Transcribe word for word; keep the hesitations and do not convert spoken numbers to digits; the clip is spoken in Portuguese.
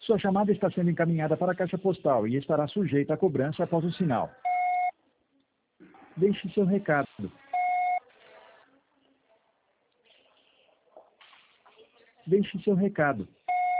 Sua chamada está sendo encaminhada para a caixa postal e estará sujeita a cobrança após o sinal. Deixe seu recado. Deixe seu recado.